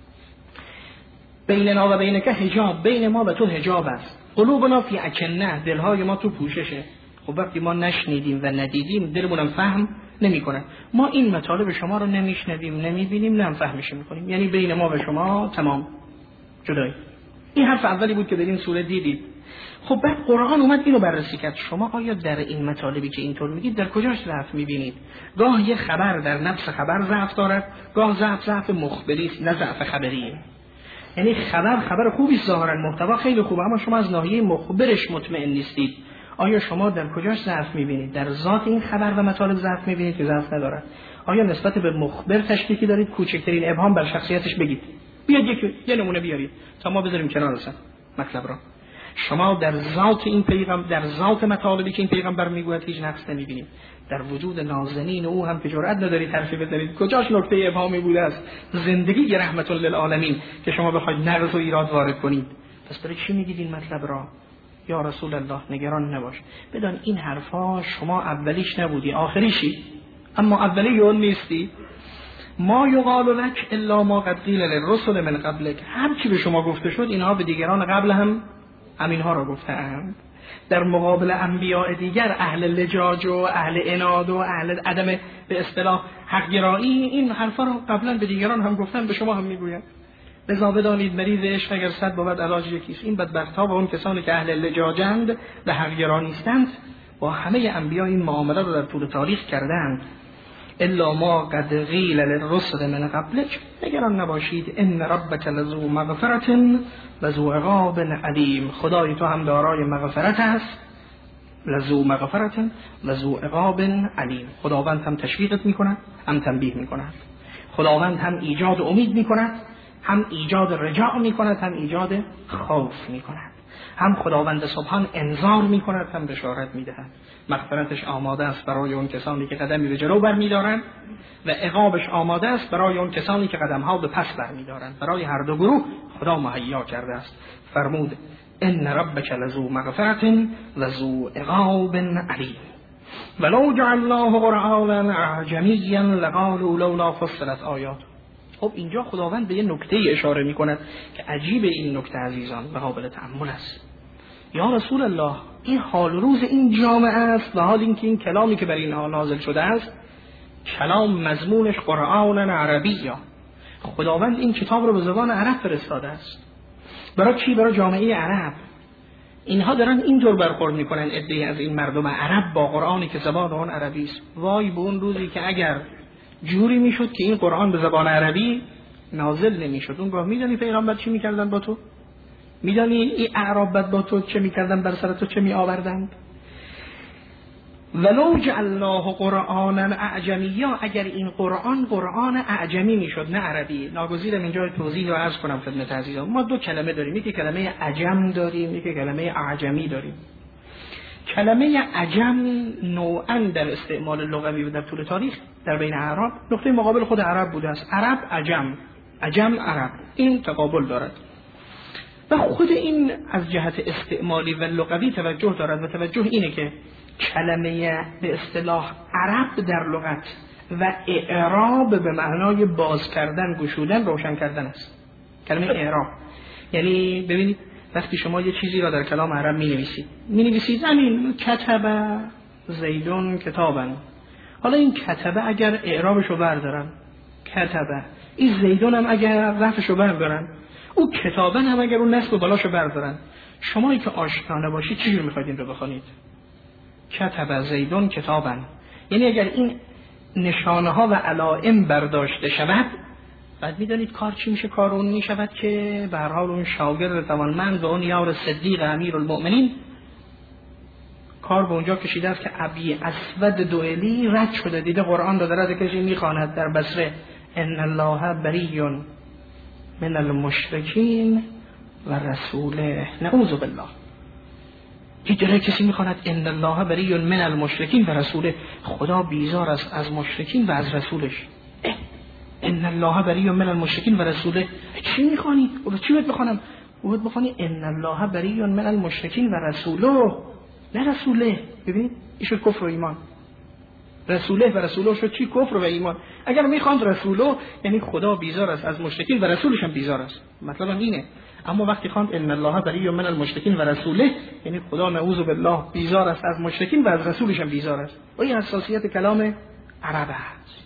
بیننا و بینک حجاب، بین ما و تو حجاب است. قلوبنا فی اکنه، دلهای ما تو پوششه. خب وقتی ما نشنیدیم و ندیدیم دلمونم فهم نمیکنه. ما این مطالب شما رو نمیشنویم، نمیبینیم، نمیفهمش میکنیم. یعنی بین ما و شما تمام جدایی. این حرف اولی بود که در این سوره دیدید. خب بعد قرآن اومد اینو بررسی کرد. شما آیا در این مطالبی که اینطور میگید در کجاش ضعف میبینید؟ گاه یه خبر در نفس خبر ضعف دارد، گاه ضعف ضعف مخبری است، نه ضعف خبریه. یعنی خبر خبر خوبی ظاهرا، محتوا خیلی خوبه، اما شما از ناحیه مخبرش مطمئن نیستید. آیا شما در کجاش ضعف می‌بینید؟ در ذات این خبر و مطالب ضعف می‌بینید که ضعف ندارد؟ آیا نسبت به مخبر تشکیکی دارید؟ کوچکترین ابهام بر شخصیتش بگید. بیاد یک یه نمونه بیارید تا ما بذاریم کنار اصلا مطلب را. شما در ذات این پیغمبر، در ذات مطالبی که این پیغمبر میگوید هیچ نقص نمی‌بینید. در وجود نازنین او هم که جرئت ندارید حرفی بزنید. کجاش نکته ابهامی بوده است؟ زندگی رحمت للعالمین که شما بخواید نقص و ایراد وارد کنید. پس برای چی میگید این مطلب را؟ یا رسول الله نگران نباش، بدان این حرفا شما اولیش نبودی، آخریشی، اما اولی اون نیستی. ما یقال لک الا ما قد قیل للرسل من قبلک، هر چی به شما گفته شد اینها به دیگران قبل هم همینها را گفتند. در مقابل انبیاء دیگر اهل لجاج و اهل عناد و اهل عدم به اصطلاح حق گرایی این حرفا را قبلا به دیگران هم گفتن، به شما هم میگویند. لذا بدانید مریض عشق اگر صد بود علاج یکیست. این بدبخت‌ها و اون کسانی که اهل لجاجند و حق‌گرا نیستند با همه انبیا این معامله رو در طول تاریخ کردند. الا ما قد قیل للرسل من قبلک، نگران نباشید، ان ربک لذو مغفرة و ذو عقاب علیم، خدای تو هم دارای مغفرت است، لذو مغفرة و ذو عقاب علیم. خداوند هم تشویقت میکند هم تنبیه میکند، خداوند هم ایجاد امید میکند هم ایجاد رجاع میکند هم ایجاد خوف میکند، هم خداوند سبحان انذار میکند هم بشارت میدهد. مغفرتش آماده است برای اون کسانی که قدمی به جلو برمیدارند و عقابش آماده است برای اون کسانی که قدمها به پس برمیدارند. برای هر دو گروه خدا مهیا کرده است. فرمود ان ربک لذو مغفرة و ذو عقاب علیم ولو جعلناه قرآنا اعجمیا لقالوا لولا فصلت آیات. خب اینجا خداوند به یه نکته اشاره می کند که عجیب این نکته عزیزان و قابل تأمل است. یا رسول الله این حال روز این جامعه است و حال اینکه این کلامی که بر اینها نازل شده است کلام مضمونش قرآن عربی، خداوند این کتاب رو به زبان عرب فرستاده است. برای چی؟ برای جامعه عرب. اینها دارن اینطور برخورد میکنن عده‌ای از این مردم عرب با قرآنی که زبان اون عربی است. وای به اون روزی که اگر جوری میشد که این قرآن به زبان عربی نازل نمیشد. اونگاه میدونی پیغمبر چی میکردن با تو؟ میدونی این اعراب بد با تو چه میکردن، بر سر تو چه میآوردند؟ ولو جعلناه قرآنا اعجمیا، اگر این قرآن قرآن اعجمی میشد نه عربی. ناگزیرم اینجا توضیح رو عرض کنم خدمت عزیزان. ما دو کلمه داریم، یکی کلمه عجم داریم، یکی کلمه اعجمی داریم. کلمه عجم نوعاً در استعمال لغوی و در طول تاریخ در بین اعراب نقطه مقابل خود عرب بوده است. عرب عجم، عجم عرب، این تقابل دارد و خود این از جهت استعمالی و لغوی توجه دارد و توجه اینه که کلمه به اصطلاح عرب در لغت و اعراب به معنای باز کردن، گشودن، روشن کردن است. کلمه اعراب یعنی ببینید وقتی شما یه چیزی را در کلام عرب می نویسید می نویسید همین کتب زیدون کتابن، حالا این کتبه اگر اعرابشو بردارن کتبه، این زیدون هم اگر رفعشو بردارن، او کتابن هم اگر اون نصب و بلاشو بردارن، شمایی که آشنا نباشید چجور میخواید این رو بخونید؟ کتب زیدون کتابن، یعنی اگر این نشانه ها و علائم برداشته شود، بعد میدانید کار چی میشه؟ کار اون میشود که به هر حال اون شاگرد توانمند و اون یار صدیق امیرالمؤمنین کار به اونجا کشیده است که ابی اسود دوئلی رد شده، دیده قرآن رو داره کسی میخواند در بصره ان الله بری من المشرکین و رسوله، نعوذ بالله. دیده کسی میخواند ان الله بری من المشرکین و رسوله، خدا بیزار است از مشرکین و از رسولش. ان الله بری من المشرکین و رسوله، چی میخوانی؟ چی باید بخوانم؟ باید بخوانی ان الله بری من المشرکین و رسوله، نه رسوله. ببین این شد کفر و ایمان. رسوله و رسوله شد چی؟ کفر و ایمان. اگر میخواند رسوله یعنی خدا بیزار است از مشرکین و رسولش هم بیزار است، مطلب اینه. اما وقتی خواند ان الله بری من المشرکین و رسوله یعنی خدا نعوذ بالله بیزار است از مشرکین و از رسولش هم بیزار است. و این اساسیت کلام عرب است.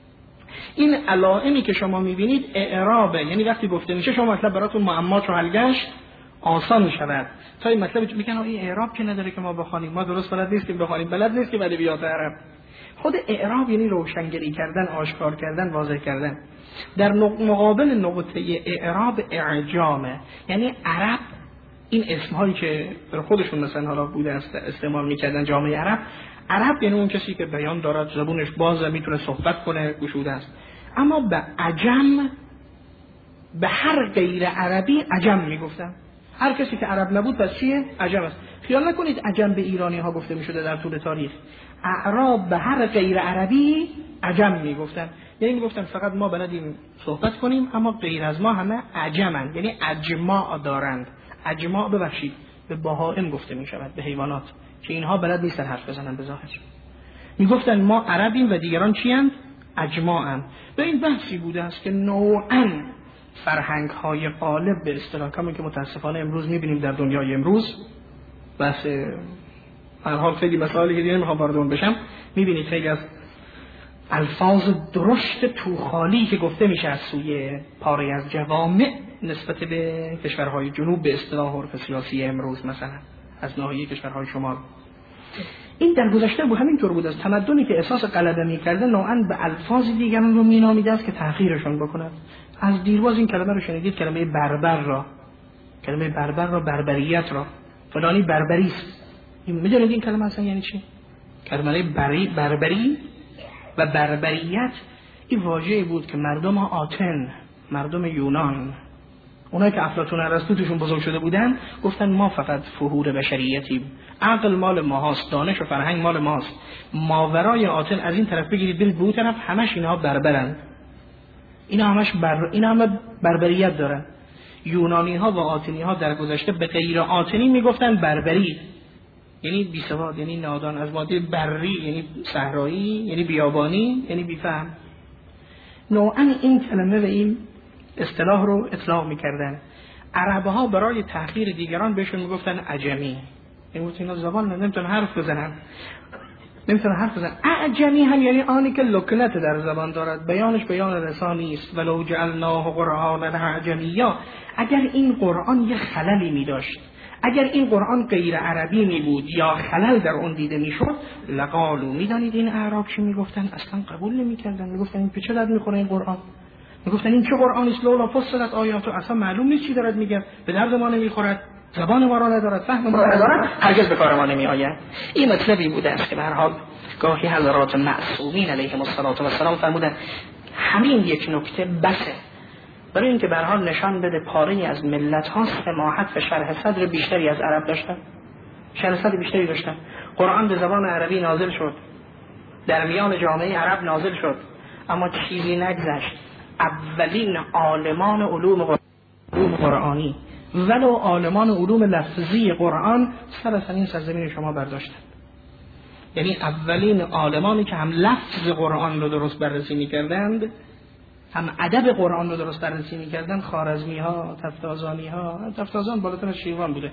این علائمی که شما میبینید اعرابه، یعنی وقتی گفته میشه شما مطلب براتون معما چو حل گشت آسان میشود. تا این مطلب میگن این اعراب که نداره که ما بخوانیم، ما درست بلد نیستیم بخوانیم، بلد نیستیم ادبیات عرب. خود اعراب یعنی روشنگری کردن، آشکار کردن، واضح کردن. در مقابل نقطه اعراب اعجامه، یعنی عرب این اسمهایی که در خودشون مثلا حالا بوده است استعمال میکردن جامعه عرب، عرب یعنی اون کسی که بیان دارد، زبونش بازه، میتونه صحبت کنه، گشوده است. اما به عجم، به هر غیر عربی عجم میگفتن. هر کسی که عرب نبود پس چیه؟ عجم است. خیال نکنید عجم به ایرانی ها گفته میشده در طول تاریخ. اعراب به هر غیر عربی عجم میگفتن، یعنی میگفتن فقط ما بلدیم صحبت کنیم اما غیر از ما همه عجمن، یعنی اجماع دارند. اجماع ببخشید به بهائم گفته میشود، به حیوانات که اینها بلد نیستن حرف بزنن. به ظاهر میگفتن ما عربیم و دیگران چی اند؟ اجماعن. به این بحثی بوده است که نوعاً فرهنگ های غالب به اصطلاح کمی که متاسفانه امروز میبینیم در دنیای امروز، بحث هر حال خیلی مسائلی که دیگه نمیخوام وارد اون بشم، میبینید خیلی از الفاظ درشت توخالی که گفته میشه از سوی پاره از جوامع نسبت به کشورهای جنوب به اصطلاح عرف سیاسی امروز، مثلا از ناحیه کشورهای شمال. این در گذشته بود، همینطور بود. از تمدنی که احساس غلبه می‌کرده نوعاً به الفاظ دیگران رو مینامیده است که تأخیرشون بکنند. از دیرباز این کلمه رو شنیدید، کلمه بربر را، کلمه بربر را، بربریت را، فلانی بربری است. می‌دونید این کلمه اصلا یعنی چی؟ کلمه بری، بربری و بربریت این واژه‌ای بود که مردم آتن، مردم یونان، اونایی که افلاطون ارسطو توشون بزرگ شده بودن، گفتن ما فقط فهور بشریتیم، عقل مال ماست، دانش و فرهنگ مال ماست. ماورای آتن از این طرف بگیرید برید به اون طرف، همش اینها بربرند، اینا همش بر اینا همه بربریت دارن. یونانی ها و آتنی ها در گذشته به غیر آتنی میگفتن بربری، یعنی بی سواد، یعنی نادان، از ماده بری یعنی صحرایی، یعنی بیابانی، یعنی بی فهم. نوعا این کلمه و این اصطلاح رو اطلاق میکردن. عرب ها برای تحقیر دیگران بهشون میگفتن عجمی، این گفت اینا زبان نمیتونن حرف بزنن، نمیتونن حرف بزنن. اعجمی هم یعنی آنی که لکنت در زبان دارد، بیانش بیان رسانی است. ولو جعلناه قرآنا اعجمیا، اگر این قرآن یه خللی می داشت، اگر این قرآن غیر عربی می بود یا خلل در اون دیده می شد، لقالو، میدانید این اعراب چی می گفتن؟ اصلا قبول نمی کردن، می گفتن این به چه درد می خوره این قرآن؟ می گفتن این چه قرآن است؟ لولا فصلت آیاتو، اصلا معلوم نیست چی دارد میگه، به درد ما نمی خورد، زبان ما را ندارد، فهم ما را ندارد، هرگز به کار ما نمی آید. این مطلبی بوده است که به هر حال گاهی حضرات معصومین علیهم الصلاة و السلام فرمودن همین یک نکته بسه برای اینکه به هر حال نشان بده پاره از ملت ها سماحت و شرح صدر بیشتری از عرب داشتن، شرح صدر بیشتری داشتن. قرآن به زبان عربی نازل شد، در میان جامعه عرب نازل شد، اما چیزی نگذشت اولین عالمان علوم قرآنی ولو عالمان علوم لفظی قرآن سر از این سرزمین شما برداشتن. یعنی اولین عالمانی که هم لفظ قرآن رو درست بررسی می‌کردند، هم ادب قرآن رو درست بررسی می‌کردند، خوارزمی ها، تفتازانی ها. تفتازان بالاتر از شیروان بوده.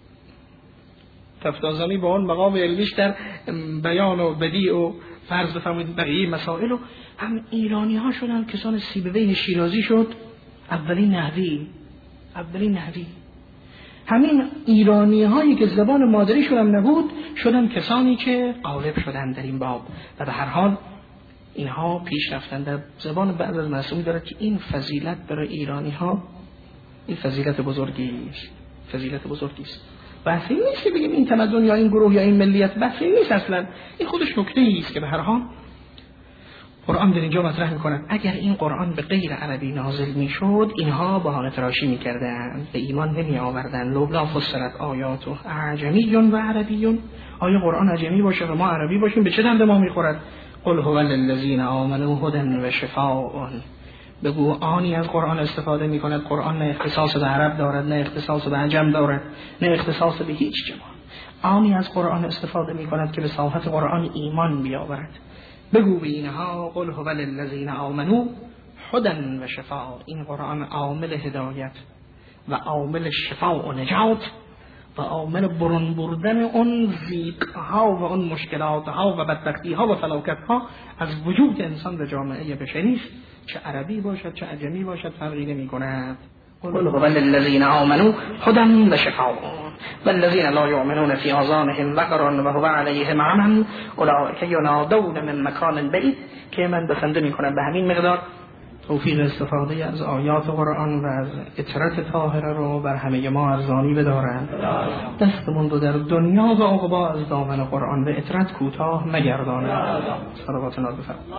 تفتازانی با اون مقام علمیش در بیان و بدیع و فرض بفرمایید بقیه مسائل، و هم ایرانی ها شدن، کسان سیبویه شیرازی شد اولین نحوی، اولین نحوی. همین ایرانی هایی که زبان مادری شدن نبود، شدن کسانی که غالب شدن در این باب. و به هر حال اینها پیش رفتن. در زبان بعض از معصومی داره که این فضیلت برای ایرانی ها این فضیلت بزرگی است، فضیلت بزرگی است. بحثی نیست که بگیم این تمدن یا این گروه یا این ملیت، بحثی نیست اصلا. این خودش نکته است که به هر حال قرآن در اینجا مطرح می‌کند اگر این قرآن به غیر عربی نازل می‌شد اینها بهانه تراشی می‌کردند، به ایمان نمی‌آوردند. لولا فسرت آیات و اعجمی و عربی، آیا قرآن عجمی باشه و ما عربی باشیم به چه دنده ما می‌خورد؟ قل هو للذین آمنوا هدی و شفاء. بگو آنی از قرآن استفاده می‌کند، قرآن نه اختصاص به عرب دارد، نه اختصاص به عجم دارد، نه اختصاص به هیچ جماعت. آنی از قرآن استفاده می‌کند که به صحت قرآن ایمان بیاورد. بگو به اینها قل هو للذین آمنوا هدی و شفاء. این قرآن عامل هدایت و عامل شفاء و نجات و عامل برون بردن اون ضیق‌ها و اون مشکلات‌ها و بدبختی‌ها و فلاکت‌ها از وجود انسان در جامعه بشری است، چه عربی باشد چه عجمی باشد فرقی نمی‌کند. قل هو للذین آمنوا هدی و شفاء والذین لا یؤمنون فی آذانهم وقر و هو علیهم عمی اولئک ینادون من مکان بعید. که من بسنده می‌کنم به همین مقدار توفیق استفاده از آیات قرآن و از اطرت طاهره رو بر همه ما ارزانی بدارند. دستمون رو در دنیا و عقبا از دامن قرآن به اطرت کوتاه مگردانند. صلوات الله بفرمایید.